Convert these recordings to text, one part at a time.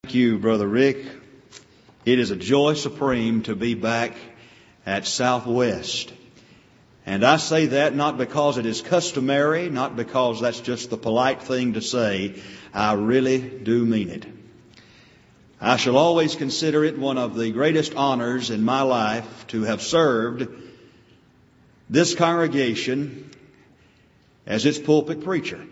Thank you, Brother Rick. It is a joy supreme to be back at Southwest. And I say that not because it is customary, not because that's just the polite thing to say. I really do mean it. I shall always consider it one of the greatest honors in my life to have served this congregation as its pulpit preacher.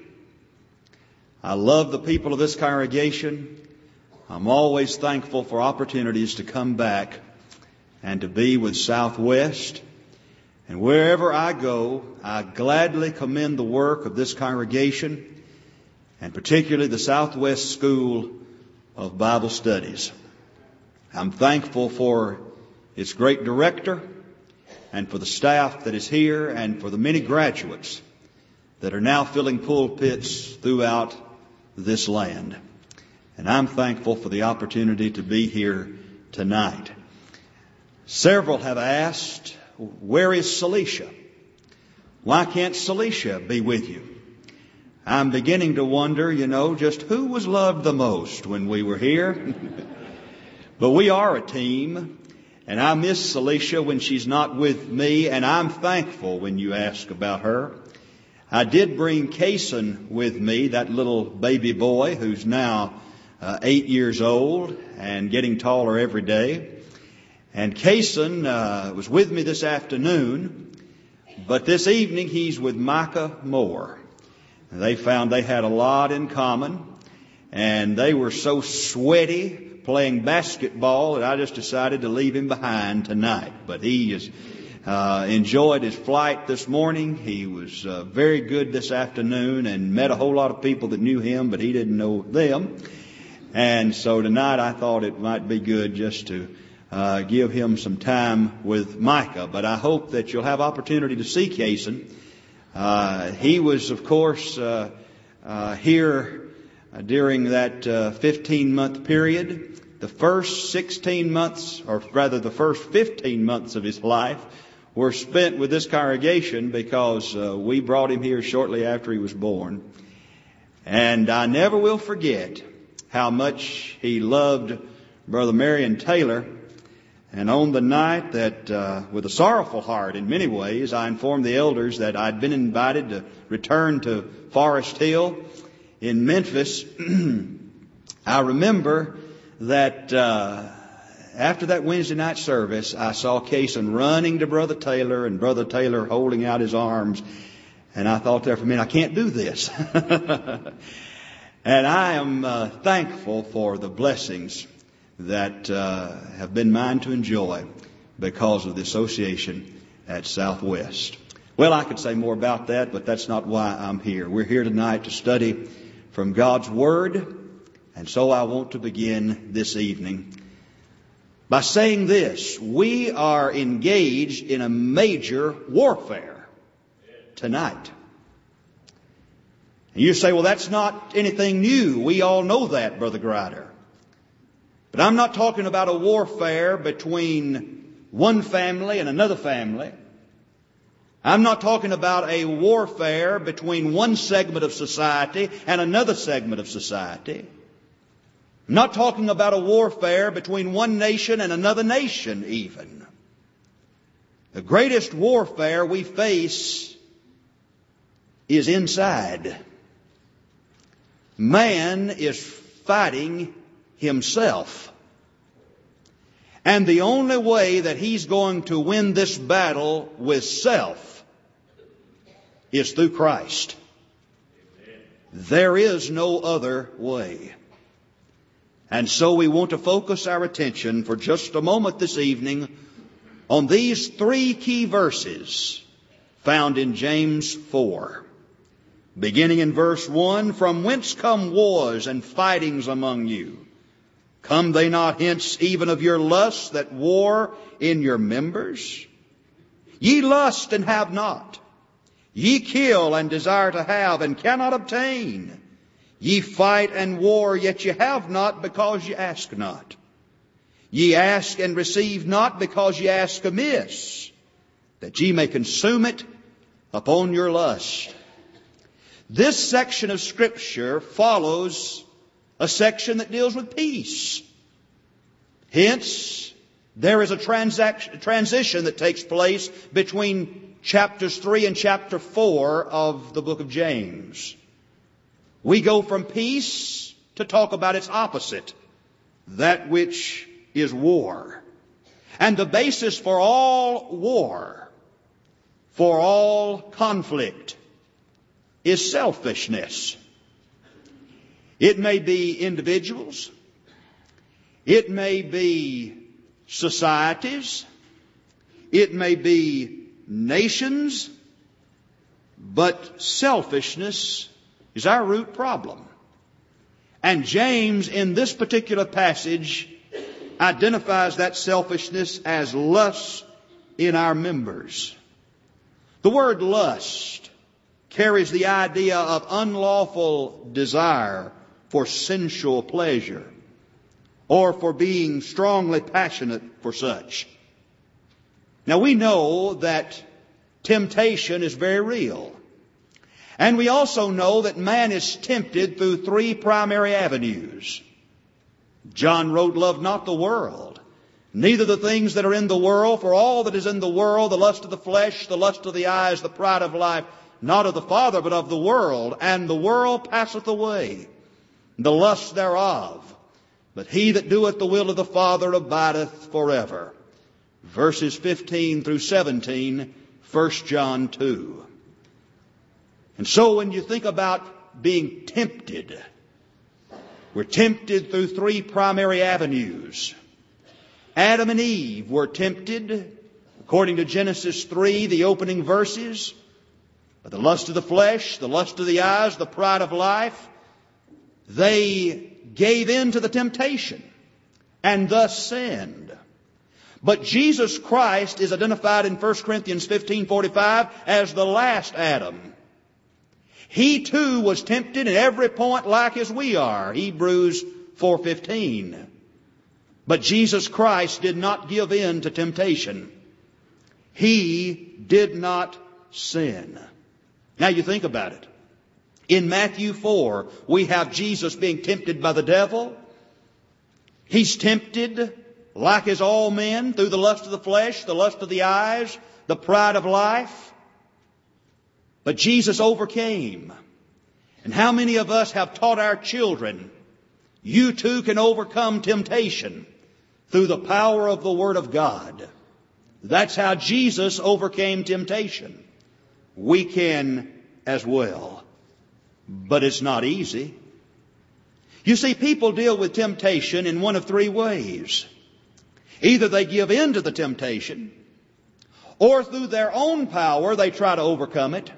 I love the people of this congregation. I'm always thankful for opportunities to come back and to be with Southwest. And wherever I go, I gladly commend the work of this congregation, and particularly the Southwest School of Bible Studies. I'm thankful for its great director and for the staff that is here and for the many graduates that are now filling pulpits throughout this land. And I'm thankful for the opportunity to be here tonight. Several have asked, where is Celicia? Why can't Celicia be with you? I'm beginning to wonder, just who was loved the most when we were here. But we are a team, and I miss Celicia when she's not with me, and I'm thankful when you ask about her. I did bring Cason with me, that little baby boy who's now 8 years old and getting taller every day. And Cason was with me this afternoon, but this evening he's with Micah Moore. They found they had a lot in common, and they were so sweaty playing basketball that I just decided to leave him behind tonight. But he has enjoyed his flight this morning. He was very good this afternoon and met a whole lot of people that knew him, but he didn't know them. And so tonight I thought it might be good just to give him some time with Micah. But I hope that you'll have opportunity to see Cason. He was, of course, here during that 15-month period. The first 16 months, or rather the first 15 months of his life, were spent with this congregation because we brought him here shortly after he was born. And I never will forget how much he loved Brother Marion Taylor. And on the night that, with a sorrowful heart in many ways, I informed the elders that I'd been invited to return to Forest Hill in Memphis. I remember that after that Wednesday night service, I saw Cason running to Brother Taylor and Brother Taylor holding out his arms. And I thought there for a minute, I can't do this. And I am thankful for the blessings that have been mine to enjoy because of the association at Southwest. Well, I could say more about that, but that's not why I'm here. We're here tonight to study from God's Word, and so I want to begin this evening by saying this. We are engaged in a major warfare tonight. And you say, well, that's not anything new. We all know that, Brother Grider. But I'm not talking about a warfare between one family and another family. I'm not talking about a warfare between one segment of society and another segment of society. I'm not talking about a warfare between one nation and another nation even. The greatest warfare we face is inside. Man is fighting himself. And the only way that he's going to win this battle with self is through Christ. There is no other way. And so we want to focus our attention for just a moment this evening on these three key verses found in James 4. Beginning in verse 1, from whence come wars and fightings among you? Come they not hence even of your lusts that war in your members? Ye lust and have not. Ye kill and desire to have and cannot obtain. Ye fight and war, yet ye have not because ye ask not. Ye ask and receive not because ye ask amiss, that ye may consume it upon your lust. This section of Scripture follows a section that deals with peace. Hence, there is a transition that takes place between chapters 3 and chapter 4 of the book of James. We go from peace to talk about its opposite, that which is war. And the basis for all war, for all conflict, is selfishness. It may be individuals. It may be societies. It may be nations. But selfishness is our root problem. And James, in this particular passage, identifies that selfishness as lust in our members. The word lust carries the idea of unlawful desire for sensual pleasure, or for being strongly passionate for such. Now we know that temptation is very real. And we also know that man is tempted through three primary avenues. John wrote, "Love not the world, neither the things that are in the world, for all that is in the world, the lust of the flesh, the lust of the eyes, the pride of life, not of the Father, but of the world. And the world passeth away, the lust thereof. But he that doeth the will of the Father abideth forever." Verses 15 through 17, 1 John 2. And so when you think about being tempted, we're tempted through three primary avenues. Adam and Eve were tempted, according to Genesis 3, the opening verses, by the lust of the flesh, the lust of the eyes, the pride of life. They gave in to the temptation and thus sinned. But Jesus Christ is identified in 1 Corinthians 15:45 as the last Adam. He too was tempted in every point like as we are. Hebrews 4:15. But Jesus Christ did not give in to temptation. He did not sin. Now you think about it. In Matthew 4, we have Jesus being tempted by the devil. He's tempted, like as all men, through the lust of the flesh, the lust of the eyes, the pride of life. But Jesus overcame. And how many of us have taught our children, you too can overcome temptation through the power of the Word of God? That's how Jesus overcame temptation. We can as well. But it's not easy. You see, people deal with temptation in one of three ways. Either they give in to the temptation, or through their own power they try to overcome it,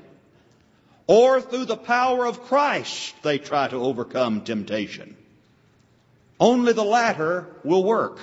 or through the power of Christ they try to overcome temptation. Only the latter will work.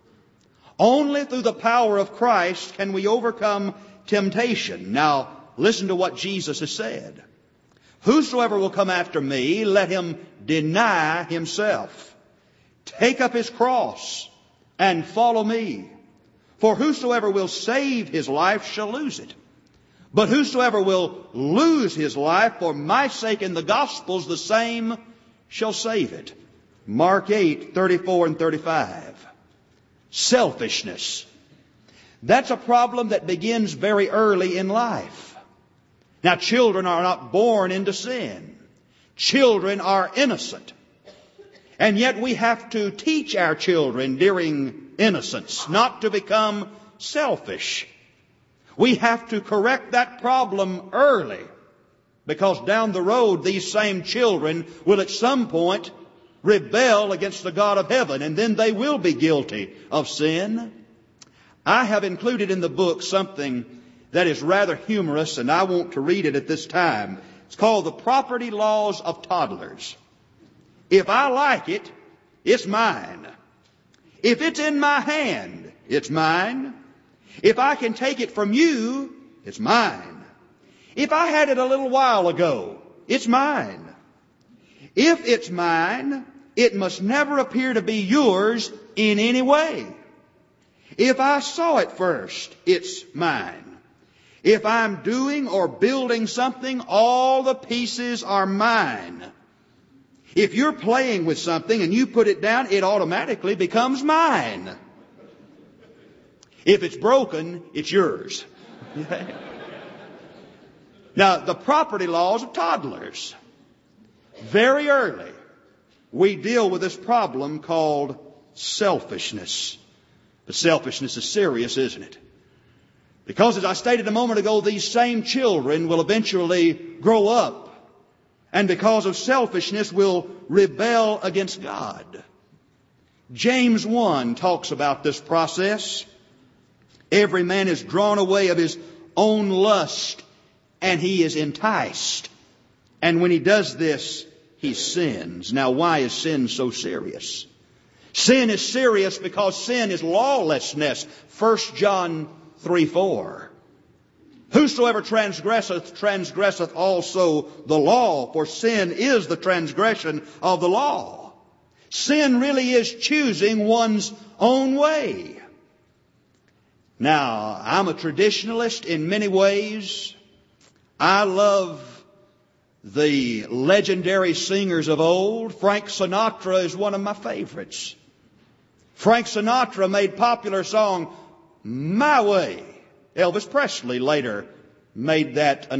Only through the power of Christ can we overcome temptation. Now, listen to what Jesus has said. "Whosoever will come after me, let him deny himself, take up his cross, and follow me. For whosoever will save his life shall lose it. But whosoever will lose his life for my sake in the gospels, the same shall save it." Mark 8:34 and 35. Selfishness. That's a problem that begins very early in life. Now, children are not born into sin. Children are innocent. And yet we have to teach our children during innocence not to become selfish. We have to correct that problem early, because down the road these same children will at some point rebel against the God of heaven, and then they will be guilty of sin. I have included in the book something that is rather humorous, and I want to read it at this time. It's called The Property Laws of Toddlers. If I like it, it's mine. If it's in my hand, it's mine. If I can take it from you, it's mine. If I had it a little while ago, it's mine. If it's mine, it must never appear to be yours in any way. If I saw it first, it's mine. If I'm doing or building something, all the pieces are mine. If you're playing with something and you put it down, it automatically becomes mine. If it's broken, it's yours. Now, the property laws of toddlers. Very early, we deal with this problem called selfishness. But selfishness is serious, isn't it? Because as I stated a moment ago, these same children will eventually grow up, and because of selfishness will rebel against God. James 1 talks about this process. Every man is drawn away of his own lust, and he is enticed. And when he does this, he sins. Now, why is sin so serious? Sin is serious because sin is lawlessness. 1 John 3:4. Whosoever transgresseth also the law, for sin is the transgression of the law. Sin really is choosing one's own way. Now, I'm a traditionalist in many ways. I love the legendary singers of old. Frank Sinatra is one of my favorites. Frank Sinatra made popular song, My Way. Elvis Presley later made that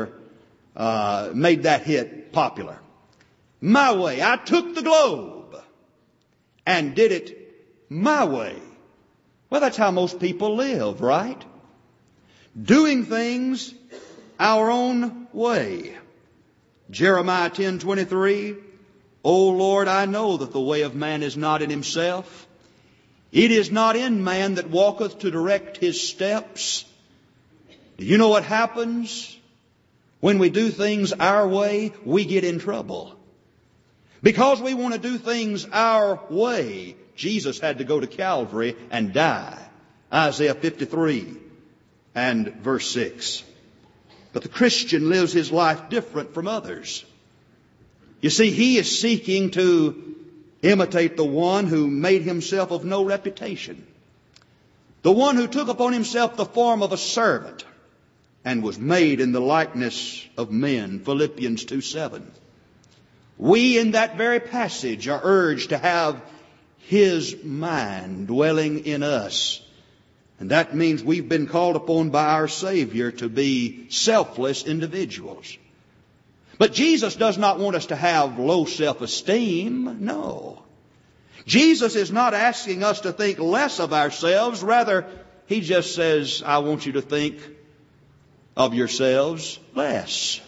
hit popular. My way. I took the globe and did it my way. Well, that's how most people live, right? Doing things our own way. Jeremiah 10:23, O Lord, I know that the way of man is not in himself. It is not in man that walketh to direct his steps. Do you know what happens? When we do things our way, we get in trouble. Because we want to do things our way, Jesus had to go to Calvary and die. Isaiah 53 and verse 6. But the Christian lives his life different from others. You see, he is seeking to imitate the one who made himself of no reputation. The one who took upon himself the form of a servant and was made in the likeness of men. Philippians 2:7. We in that very passage are urged to have His mind dwelling in us. And that means we've been called upon by our Savior to be selfless individuals. But Jesus does not want us to have low self-esteem. No. Jesus is not asking us to think less of ourselves. Rather, He just says, I want you to think of yourselves less.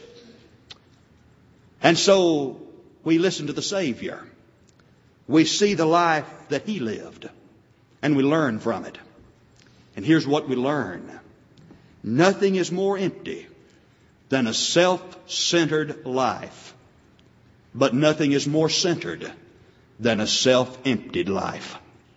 And so we listen to the Savior. We see the life that He lived, and we learn from it. And here's what we learn. Nothing is more empty than a self-centered life. But nothing is more centered than a self-emptied life.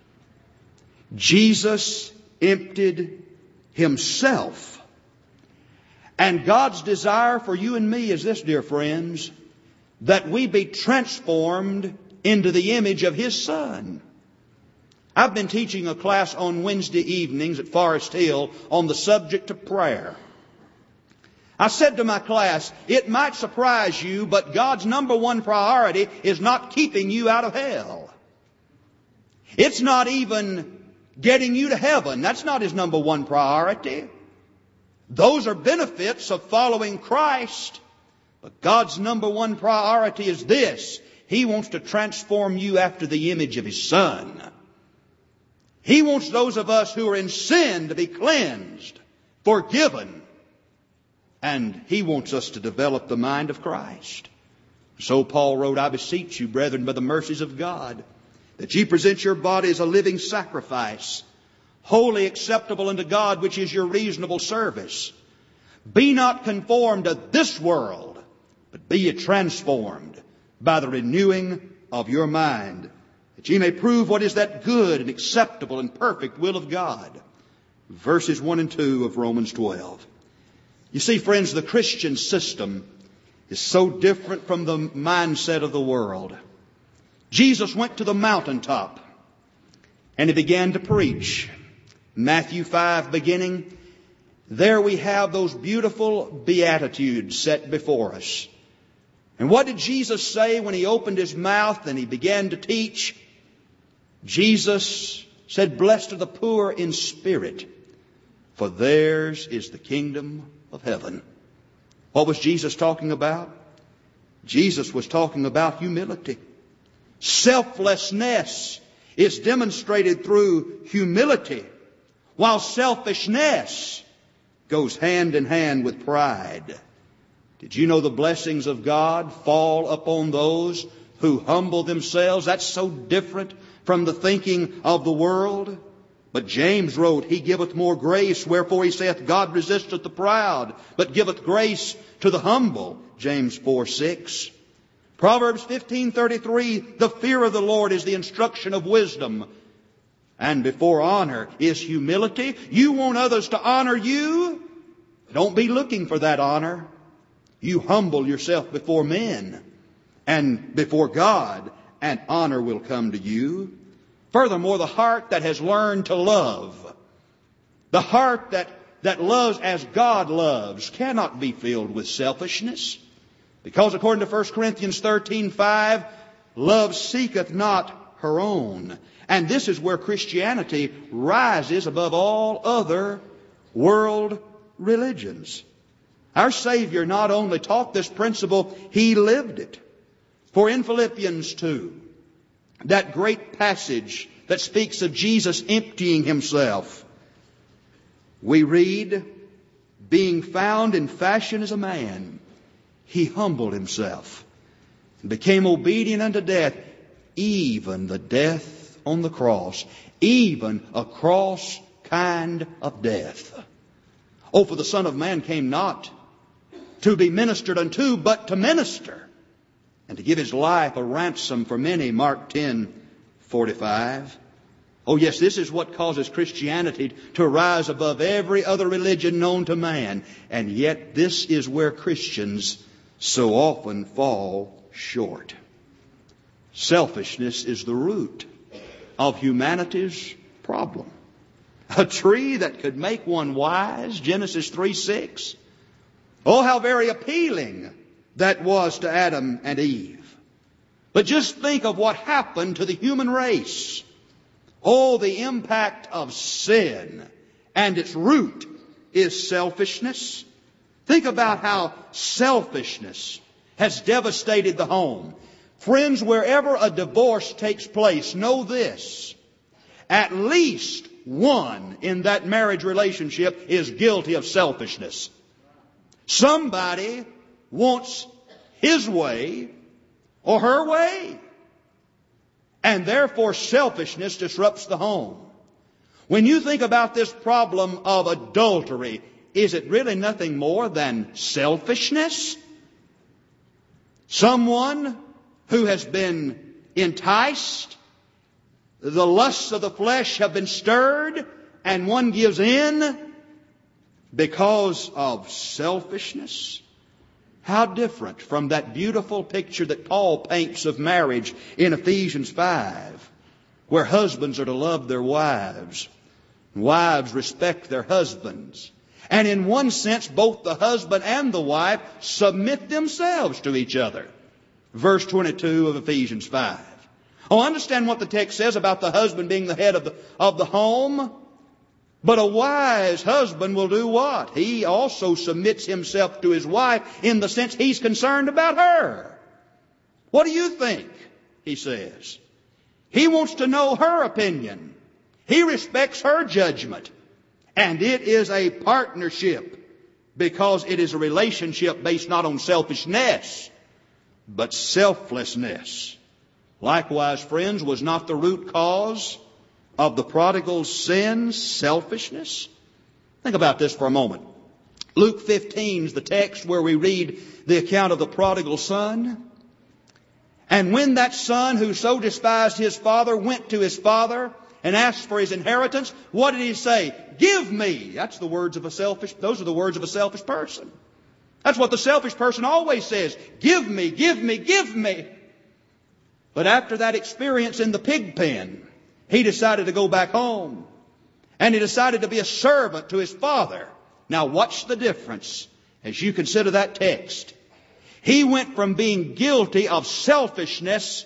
Jesus emptied Himself. And God's desire for you and me is this, dear friends, that we be transformed into the image of His Son. I've been teaching a class on Wednesday evenings at Forest Hill on the subject of prayer. I said to my class, it might surprise you, but God's number one priority is not keeping you out of hell. It's not even getting you to heaven. That's not His number one priority. Those are benefits of following Christ. But God's number one priority is this. He wants to transform you after the image of His Son. He wants those of us who are in sin to be cleansed, forgiven. And He wants us to develop the mind of Christ. So Paul wrote, I beseech you, brethren, by the mercies of God, that ye present your body as a living sacrifice, wholly acceptable unto God, which is your reasonable service. Be not conformed to this world, but be ye transformed by the renewing of your mind, that ye may prove what is that good and acceptable and perfect will of God. Verses 1 and 2 of Romans 12. You see, friends, the Christian system is so different from the mindset of the world. Jesus went to the mountaintop and He began to preach. Matthew 5 beginning, there we have those beautiful beatitudes set before us. And what did Jesus say when He opened His mouth and He began to teach? Jesus said, "Blessed are the poor in spirit, for theirs is the kingdom of heaven." What was Jesus talking about? Jesus was talking about humility. Selflessness is demonstrated through humility, while selfishness goes hand in hand with pride. Did you know the blessings of God fall upon those who humble themselves? That's so different from the thinking of the world. But James wrote, "He giveth more grace, wherefore he saith, God resisteth the proud, but giveth grace to the humble." James 4:6. Proverbs 15:33, "The fear of the Lord is the instruction of wisdom, and before honor is humility." You want others to honor you? Don't be looking for that honor. You humble yourself before men and before God, and honor will come to you. Furthermore, the heart that has learned to love, the heart that loves as God loves, cannot be filled with selfishness. Because according to 1 Corinthians 13:5, love seeketh not her own. And this is where Christianity rises above all other world religions. Our Savior not only taught this principle, He lived it. For in Philippians 2, that great passage that speaks of Jesus emptying Himself, we read, "Being found in fashion as a man, He humbled Himself and became obedient unto death, even the death on the cross." Even a cross kind of death. "Oh, for the Son of Man came not to be ministered unto, but to minister, and to give His life a ransom for many." Mark 10:45. Oh yes, this is what causes Christianity to rise above every other religion known to man. And yet this is where Christians so often fall short. Selfishness is the root of humanity's problem. A tree that could make one wise, Genesis 3:6. Oh, how very appealing that was to Adam and Eve. But just think of what happened to the human race. Oh, the impact of sin, and its root is selfishness. Think about how selfishness has devastated the home. Friends, wherever a divorce takes place, know this: at least one in that marriage relationship is guilty of selfishness. Somebody wants his way or her way, and therefore selfishness disrupts the home. When you think about this problem of adultery, is it really nothing more than selfishness? Someone who has been enticed, the lusts of the flesh have been stirred, and one gives in because of selfishness. How different from that beautiful picture that Paul paints of marriage in Ephesians 5, where husbands are to love their wives, and wives respect their husbands. And in one sense, both the husband and the wife submit themselves to each other. Verse 22 of Ephesians 5. Oh, understand what the text says about the husband being the head of the home. But a wise husband will do what? He also submits himself to his wife in the sense he's concerned about her. What do you think? He says. He wants to know her opinion. He respects her judgment. And it is a partnership, because it is a relationship based not on selfishness, but selflessness. Likewise, friends, was not the root cause of the prodigal's sin selfishness? Think about this for a moment. Luke 15 is the text where we read the account of the prodigal son. And when that son who so despised his father went to his father and asked for his inheritance, what did he say? Give me. Those are the words of a selfish person. That's what the selfish person always says. Give me, give me, give me. But after that experience in the pig pen, he decided to go back home. And he decided to be a servant to his father. Now watch the difference as you consider that text. He went from being guilty of selfishness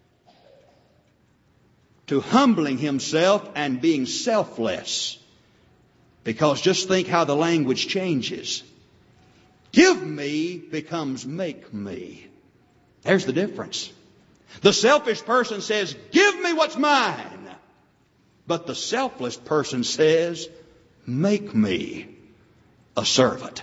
to humbling himself and being selfless. Because just think how the language changes. Give me becomes make me. There's the difference. The selfish person says, give me what's mine. But the selfless person says, make me a servant.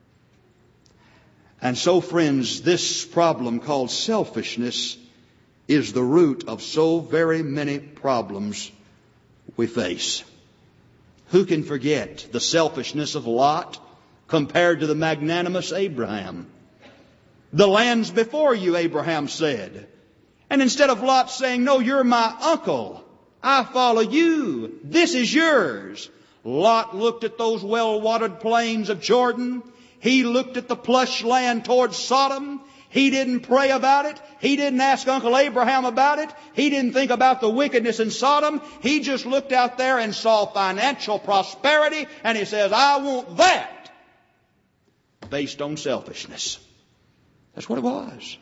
And so, friends, this problem called selfishness is the root of so very many problems we face. Who can forget the selfishness of Lot compared to the magnanimous Abraham? The land's before you, Abraham said. And instead of Lot saying, no, you're my uncle, I follow you, this is yours, Lot looked at those well-watered plains of Jordan. He looked at the plush land towards Sodom. He didn't pray about it. He didn't ask Uncle Abraham about it. He didn't think about the wickedness in Sodom. He just looked out there and saw financial prosperity, and he says, I want that, based on selfishness. That's what it was.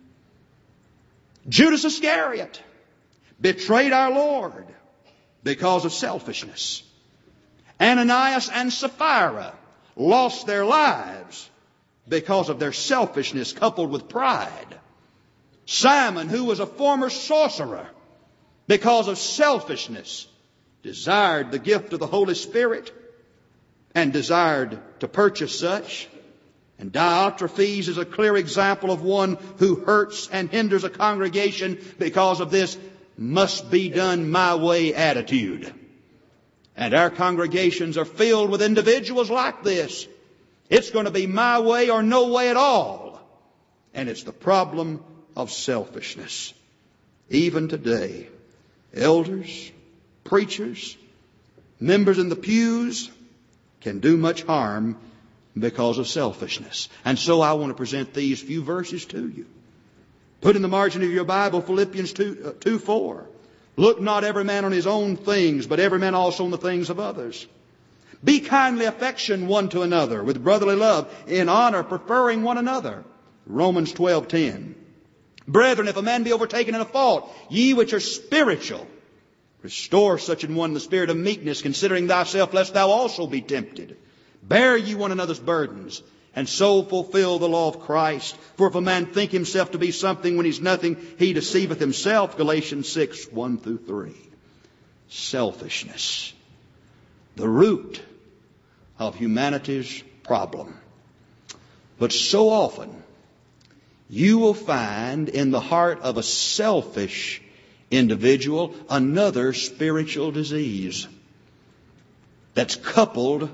Judas Iscariot betrayed our Lord because of selfishness. Ananias and Sapphira lost their lives because of their selfishness coupled with pride. Simon, who was a former sorcerer, because of selfishness, desired the gift of the Holy Spirit and desired to purchase such. And Diotrephes is a clear example of one who hurts and hinders a congregation because of this must be done my way attitude. And our congregations are filled with individuals like this. It's going to be my way or no way at all. And it's the problem of selfishness. Even today, elders, preachers, members in the pews can do much harm because of selfishness. And so I want to present these few verses to you. Put in the margin of your Bible Philippians 2:4. Look not every man on his own things, but every man also on the things of others. Be kindly affection one to another with brotherly love, in honor preferring one another. Romans 12:10. Brethren, if a man be overtaken in a fault, ye which are spiritual, restore such an one in the spirit of meekness, considering thyself, lest thou also be tempted. Bear ye one another's burdens, and so fulfill the law of Christ. For if a man think himself to be something when he's nothing, he deceiveth himself. Galatians 6:1-3. Selfishness, the root of humanity's problem. But so often, you will find in the heart of a selfish individual another spiritual disease that's coupled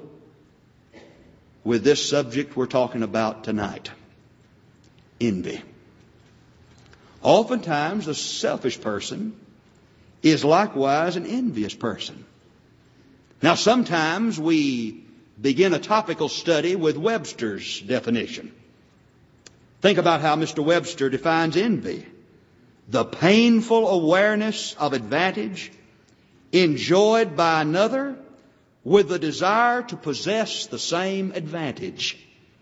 with this subject we're talking about tonight. Envy. Oftentimes, the selfish person is likewise an envious person. Now, sometimes we begin a topical study with Webster's definition. Think about how Mr. Webster defines envy. The painful awareness of advantage enjoyed by another with the desire to possess the same advantage.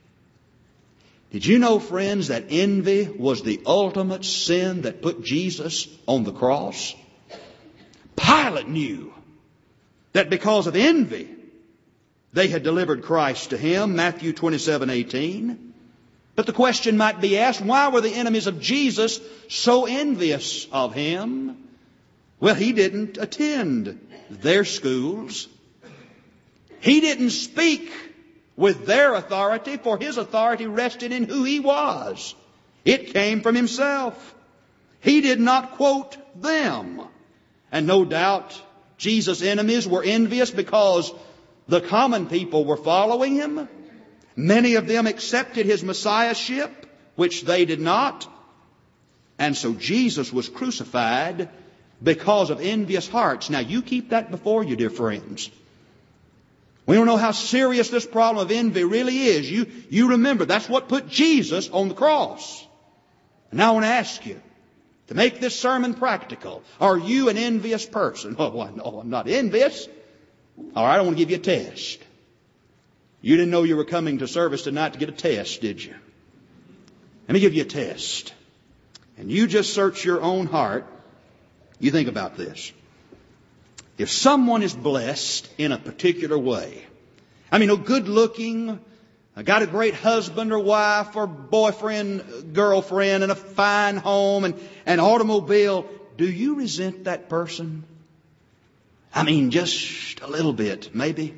Did you know, friends, that envy was the ultimate sin that put Jesus on the cross? Pilate knew that because of envy, they had delivered Christ to him, Matthew 27:18. But the question might be asked, why were the enemies of Jesus so envious of him? Well, he didn't attend their schools. He didn't speak with their authority, for his authority rested in who he was. It came from himself. He did not quote them. And no doubt Jesus' enemies were envious because the common people were following him. Many of them accepted his messiahship, which they did not. And so Jesus was crucified because of envious hearts. Now you keep that before you, dear friends. We don't know how serious this problem of envy really is. You remember, that's what put Jesus on the cross. And now I want to ask you, to make this sermon practical, are you an envious person? Oh, no, I'm not envious. All right, I want to give you a test. You didn't know you were coming to service tonight to get a test, did you? Let me give you a test. And you just search your own heart. You think about this. If someone is blessed in a particular way, good looking, got a great husband or wife or boyfriend, girlfriend, and a fine home and an automobile, do you resent that person? Just a little bit, maybe.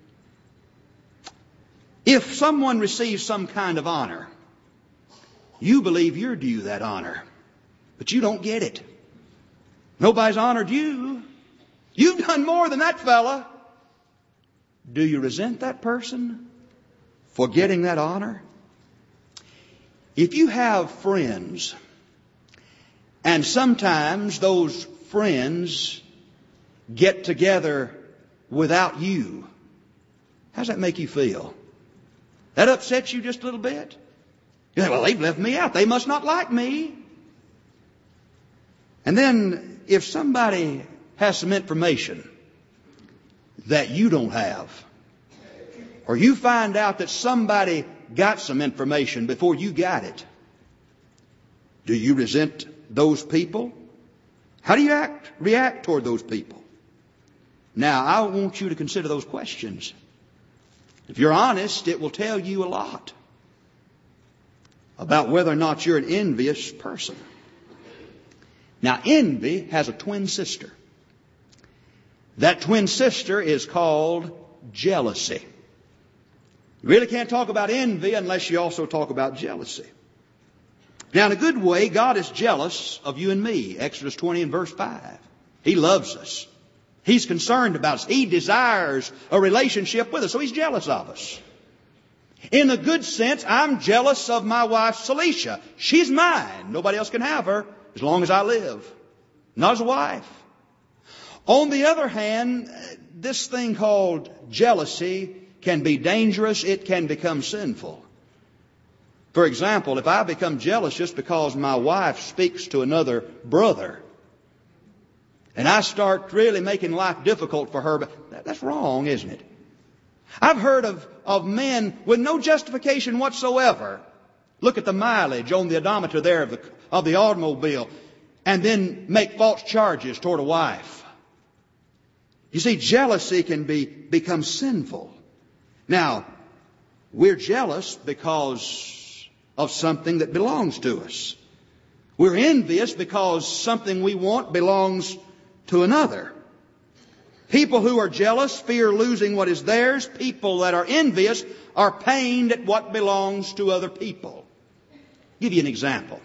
If someone receives some kind of honor, you believe you're due that honor, but you don't get it. Nobody's honored you. You've done more than that fella. Do you resent that person for getting that honor? If you have friends, and sometimes those friends get together without you, how does that make you feel? That upsets you just a little bit? You think, well, they've left me out. They must not like me. And then if somebody has some information that you don't have, or you find out that somebody got some information before you got it, do you resent those people? How do you react toward those people? Now, I want you to consider those questions. If you're honest, it will tell you a lot about whether or not you're an envious person. Now, envy has a twin sister. That twin sister is called jealousy. You really can't talk about envy unless you also talk about jealousy. Now, in a good way, God is jealous of you and me. Exodus 20 and verse 5. He loves us. He's concerned about us. He desires a relationship with us, so He's jealous of us. In a good sense, I'm jealous of my wife, Celicia. She's mine. Nobody else can have her as long as I live. Not as a wife. On the other hand, this thing called jealousy can be dangerous. It can become sinful. For example, if I become jealous just because my wife speaks to another brother, and I start really making life difficult for her, but that's wrong, isn't it? I've heard of men with no justification whatsoever look at the mileage on the odometer there of the automobile and then make false charges toward a wife. You see, jealousy can become sinful. Now, we're jealous because of something that belongs to us. We're envious because something we want belongs to another. People who are jealous fear losing what is theirs. People that are envious are pained at what belongs to other people. I'll give you an example.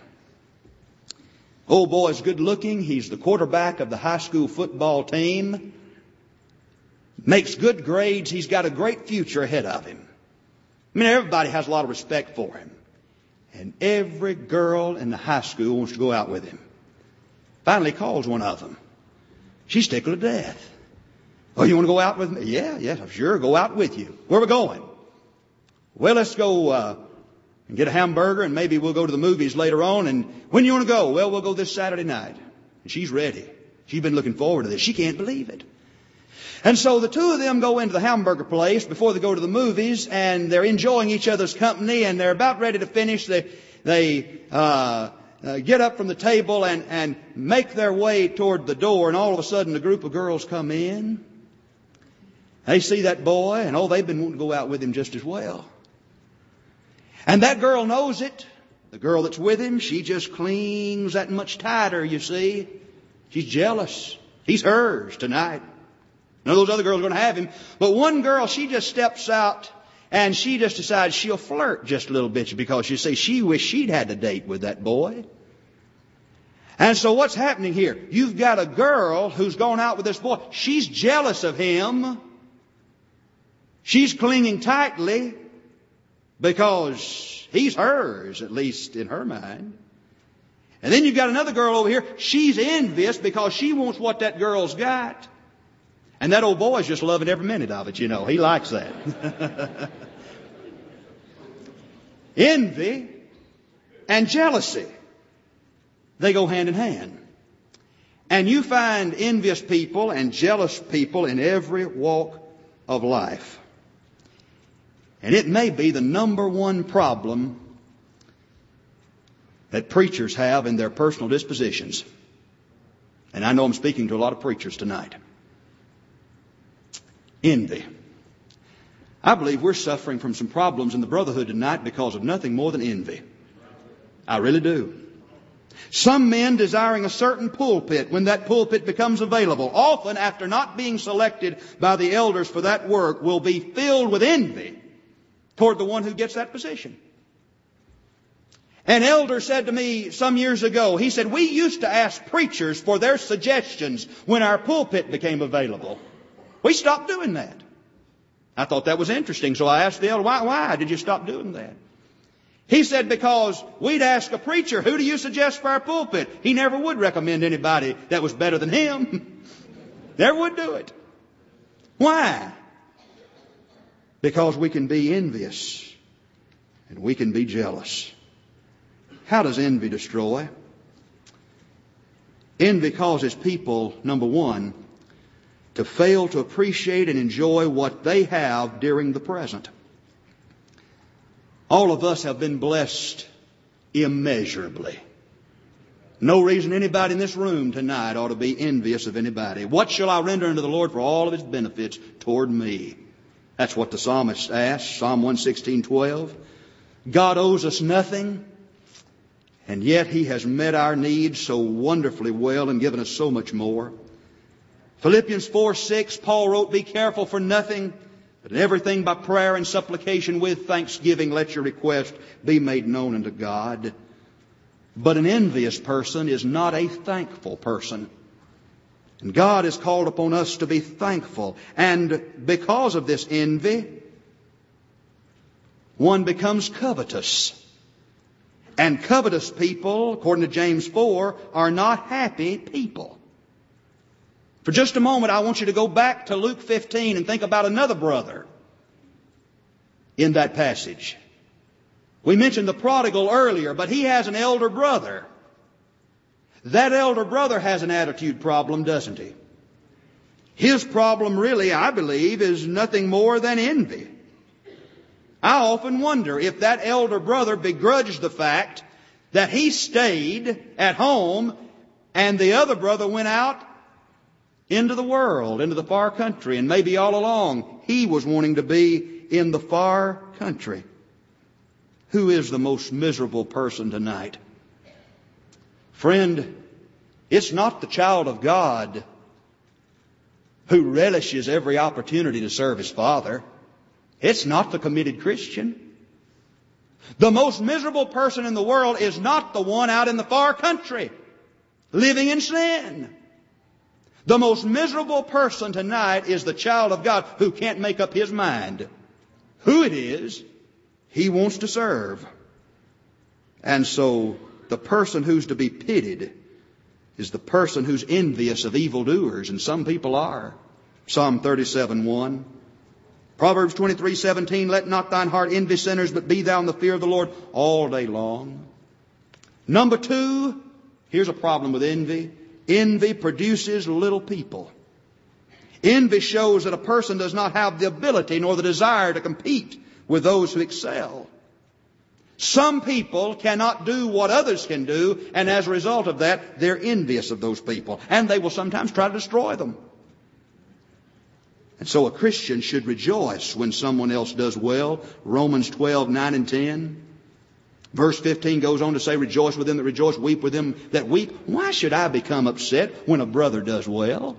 Old boy's good looking. He's the quarterback of the high school football team. Makes good grades. He's got a great future ahead of him. Everybody has a lot of respect for him. And every girl in the high school wants to go out with him. Finally calls one of them. She's tickled to death. Oh, you want to go out with me? Yeah, sure, go out with you. Where are we going? Well, let's go and get a hamburger, and maybe we'll go to the movies later on. And when you want to go? Well, we'll go this Saturday night. And she's ready. She's been looking forward to this. She can't believe it. And so the two of them go into the hamburger place before they go to the movies, and they're enjoying each other's company, and they're about ready to finish. They get up from the table and make their way toward the door, and all of a sudden a group of girls come in. They see that boy, and they've been wanting to go out with him just as well. And that girl knows it. The girl that's with him, she just clings that much tighter, you see. She's jealous. He's hers tonight. None of those other girls are going to have him. But one girl, she just steps out and she just decides she'll flirt just a little bit because you see, she wished she'd had a date with that boy. And so what's happening here? You've got a girl who's gone out with this boy. She's jealous of him. She's clinging tightly because he's hers, at least in her mind. And then you've got another girl over here. She's envious because she wants what that girl's got. And that old boy's just loving every minute of it, you know. He likes that. Envy and jealousy, they go hand in hand. And you find envious people and jealous people in every walk of life. And it may be the number one problem that preachers have in their personal dispositions. And I know I'm speaking to a lot of preachers tonight. Envy. I believe we're suffering from some problems in the brotherhood tonight because of nothing more than envy. I really do. Some men desiring a certain pulpit, when that pulpit becomes available, often after not being selected by the elders for that work, will be filled with envy toward the one who gets that position. An elder said to me some years ago, he said, we used to ask preachers for their suggestions when our pulpit became available. We stopped doing that. I thought that was interesting, so I asked the elder, why did you stop doing that? He said, because we'd ask a preacher, who do you suggest for our pulpit? He never would recommend anybody that was better than him. Never would do it. Why? Because we can be envious and we can be jealous. How does envy destroy? Envy causes people, number one, to fail to appreciate and enjoy what they have during the present. All of us have been blessed immeasurably. No reason anybody in this room tonight ought to be envious of anybody. What shall I render unto the Lord for all of His benefits toward me? That's what the psalmist asked, Psalm 116:12. God owes us nothing, and yet He has met our needs so wonderfully well and given us so much more. Philippians 4:6, Paul wrote, be careful for nothing, but in everything by prayer and supplication with thanksgiving let your request be made known unto God. But an envious person is not a thankful person. And God has called upon us to be thankful. And because of this envy, one becomes covetous. And covetous people, according to James 4, are not happy people. For just a moment, I want you to go back to Luke 15 and think about another brother in that passage. We mentioned the prodigal earlier, but he has an elder brother. That elder brother has an attitude problem, doesn't he? His problem really, I believe, is nothing more than envy. I often wonder if that elder brother begrudged the fact that he stayed at home and the other brother went out into the world, into the far country, and maybe all along he was wanting to be in the far country. Who is the most miserable person tonight? Friend, it's not the child of God who relishes every opportunity to serve his Father. It's not the committed Christian. The most miserable person in the world is not the one out in the far country living in sin. The most miserable person tonight is the child of God who can't make up his mind who it is he wants to serve. And so the person who's to be pitied is the person who's envious of evildoers, and some people are. Psalm 37:1. Proverbs 23:17, let not thine heart envy sinners, but be thou in the fear of the Lord all day long. Number two, here's a problem with envy. Envy produces little people. Envy shows that a person does not have the ability nor the desire to compete with those who excel. Some people cannot do what others can do, and as a result of that, they're envious of those people, and they will sometimes try to destroy them. And so a Christian should rejoice when someone else does well. Romans 12:9 and 10. Verse 15 goes on to say, rejoice with them that rejoice, weep with them that weep. Why should I become upset when a brother does well?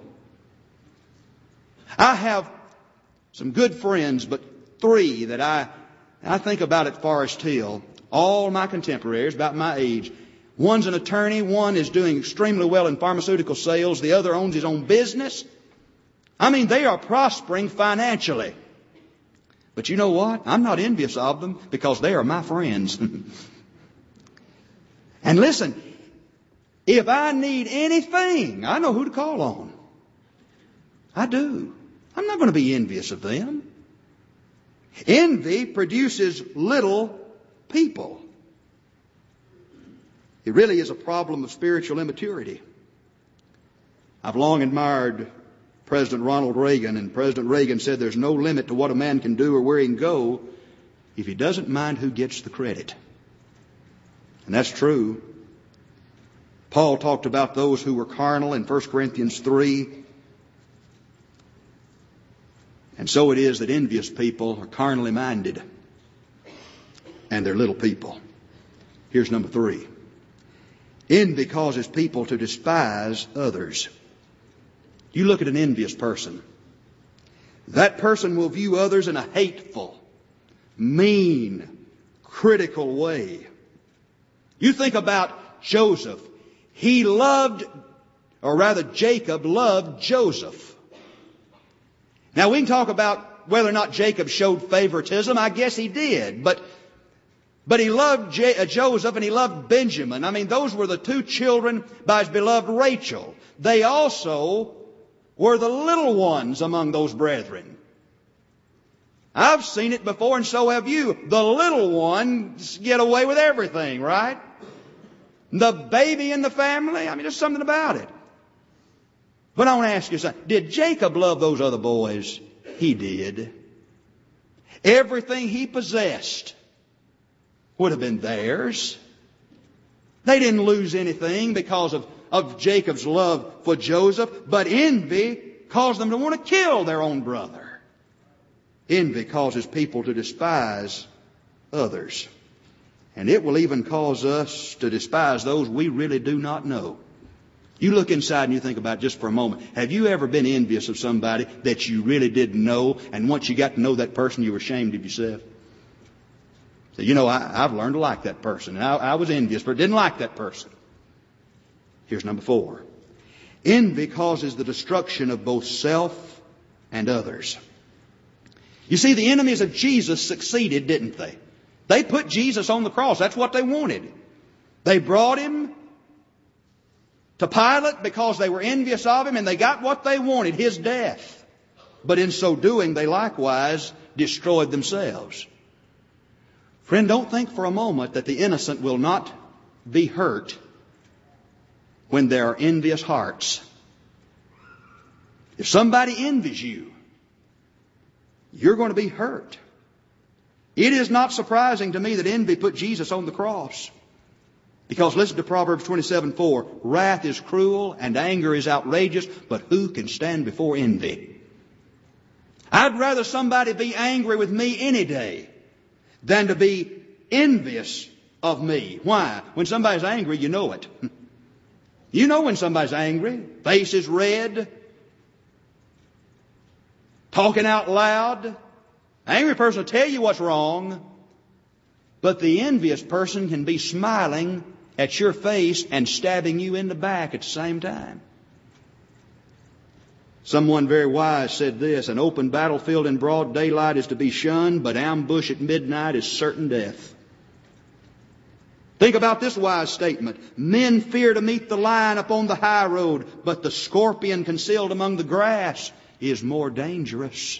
I have some good friends, but three that I think about at Forest Hill. All my contemporaries, about my age. One's an attorney. One is doing extremely well in pharmaceutical sales. The other owns his own business. I mean, they are prospering financially. But you know what? I'm not envious of them because they are my friends. And listen, if I need anything, I know who to call on. I do. I'm not going to be envious of them. Envy produces little people. It really is a problem of spiritual immaturity. I've long admired President Ronald Reagan, and President Reagan said there's no limit to what a man can do or where he can go if he doesn't mind who gets the credit. And that's true. Paul talked about those who were carnal in 1 Corinthians 3. And so it is that envious people are carnally minded. And they're little people. Here's number 3. Envy causes people to despise others. You look at an envious person. That person will view others in a hateful, mean, critical way. You think about Joseph. He loved, or rather Jacob loved Joseph. Now we can talk about whether or not Jacob showed favoritism. I guess he did. But he loved Joseph and he loved Benjamin. I mean, those were the 2 children by his beloved Rachel. They also were the little ones among those brethren. I've seen it before, and so have you. The little ones get away with everything, right? The baby in the family, I mean, there's something about it. But I want to ask you something. Did Jacob love those other boys? He did. Everything he possessed would have been theirs. They didn't lose anything because of Jacob's love for Joseph, but envy caused them to want to kill their own brother. Envy causes people to despise others. And it will even cause us to despise those we really do not know. You look inside and you think about it just for a moment. Have you ever been envious of somebody that you really didn't know, and once you got to know that person, you were ashamed of yourself? So, I've learned to like that person. And I was envious, but didn't like that person. Here's number 4. Envy causes the destruction of both self and others. You see, the enemies of Jesus succeeded, didn't they? They put Jesus on the cross. That's what they wanted. They brought him to Pilate because they were envious of him, and they got what they wanted, his death. But in so doing, they likewise destroyed themselves. Friend, don't think for a moment that the innocent will not be hurt when there are envious hearts. If somebody envies you, you're going to be hurt. It is not surprising to me that envy put Jesus on the cross. Because listen to Proverbs 27:4. Wrath is cruel and anger is outrageous, but who can stand before envy? I'd rather somebody be angry with me any day than to be envious of me. Why? When somebody's angry, you know it. You know when somebody's angry. Face is red. Talking out loud. An angry person will tell you what's wrong. But the envious person can be smiling at your face and stabbing you in the back at the same time. Someone very wise said this: an open battlefield in broad daylight is to be shunned, but ambush at midnight is certain death. Think about this wise statement. Men fear to meet the lion upon the high road, but the scorpion concealed among the grass is more dangerous.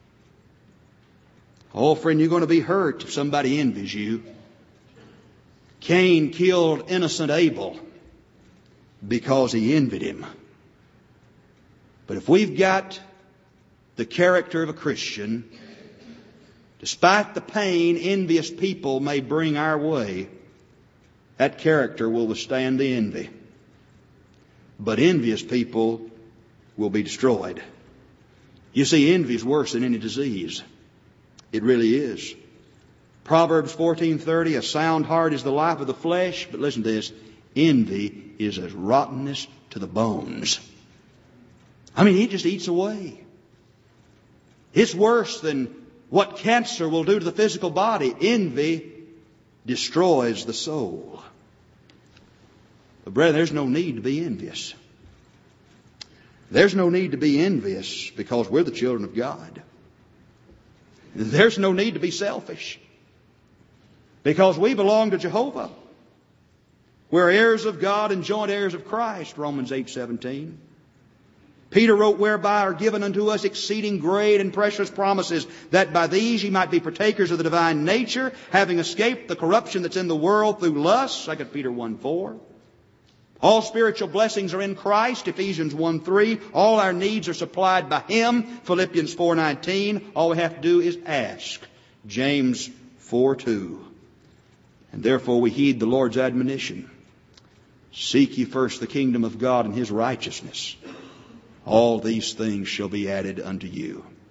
Oh, friend, you're going to be hurt if somebody envies you. Cain killed innocent Abel because he envied him. But if we've got the character of a Christian, despite the pain envious people may bring our way, that character will withstand the envy. But envious people will be destroyed. You see, envy is worse than any disease. It really is. Proverbs 14:30, a sound heart is the life of the flesh. But listen to this, envy is as rottenness to the bones. I mean, it just eats away. It's worse than what cancer will do to the physical body. Envy destroys the soul. But brethren, there's no need to be envious. There's no need to be envious because we're the children of God. There's no need to be selfish because we belong to Jehovah. We're heirs of God and joint heirs of Christ, Romans 8:17. Peter wrote, whereby are given unto us exceeding great and precious promises, that by these ye might be partakers of the divine nature, having escaped the corruption that's in the world through lust, 2 Peter 1:4. All spiritual blessings are in Christ, Ephesians 1:3. All our needs are supplied by Him, Philippians 4:19. All we have to do is ask, James 4:2. And therefore we heed the Lord's admonition. Seek ye first the kingdom of God and His righteousness. All these things shall be added unto you.